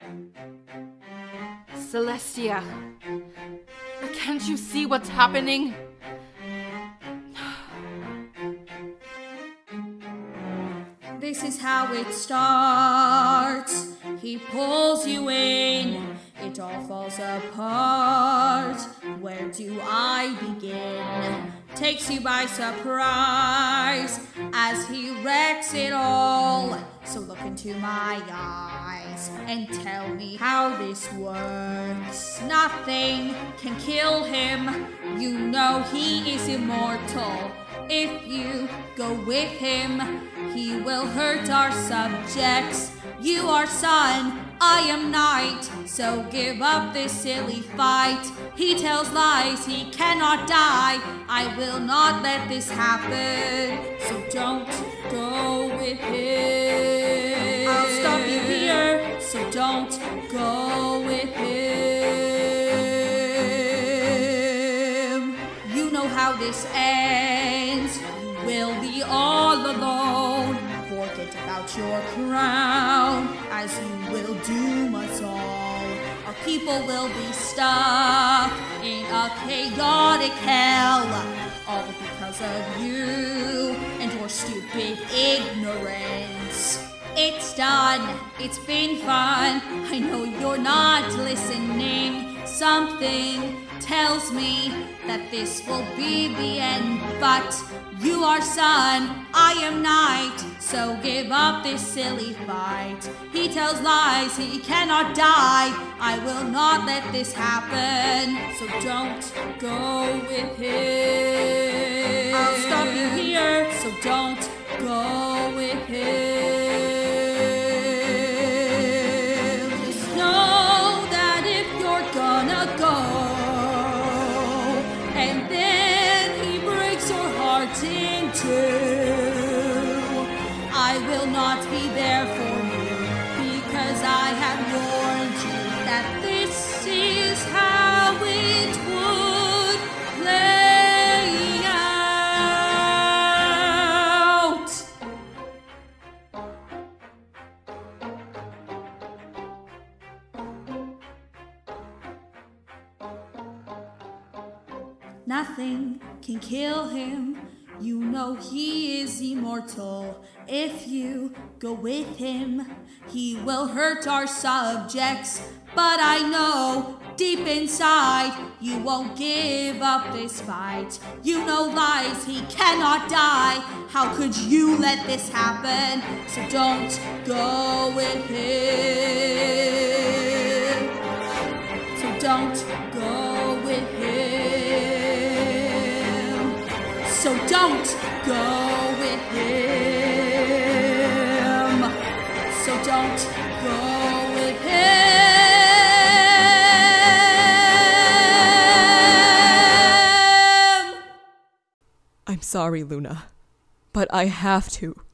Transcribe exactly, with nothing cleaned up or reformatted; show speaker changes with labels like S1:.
S1: Celestia, can't you see what's happening?
S2: This is how it starts. He pulls you in, it all falls apart. Where do I begin? Takes you by surprise as he wrecks it all. So look into my eyes and tell me how this works. Nothing can kill him. You know he is immortal. If you go with him, he will hurt our subjects. You are sun, I am night, so give up this silly fight. He tells lies, he cannot die. I will not let this happen, so don't go with him. I'll stop you here, so don't go with him. You know how this ends. You will be all alone. Forget about your crown, as you will doom us all. Our people will be stuck in a chaotic hell, all because of you and your stupid ignorance. It's done, it's been fun, I know you're not listening. Something tells me that this will be the end, but you are sun, I am night, so give up this silly fight. He tells lies, he cannot die. I will not let this happen, so don't go with him. I'll stop you here, so don't go with him. Just know that if you're gonna go, and then he breaks your heart in two, I will not be there for you, because I have warned you that this is how it would play out. Nothing can kill him. You know he is immortal. If you go with him, he will hurt our subjects. But I know deep inside you won't give up this fight. You know lies, he cannot die. How could you let this happen? So don't go with him. So don't go with him. So don't go with him. So don't go with him.
S3: I'm sorry, Luna, but I have to.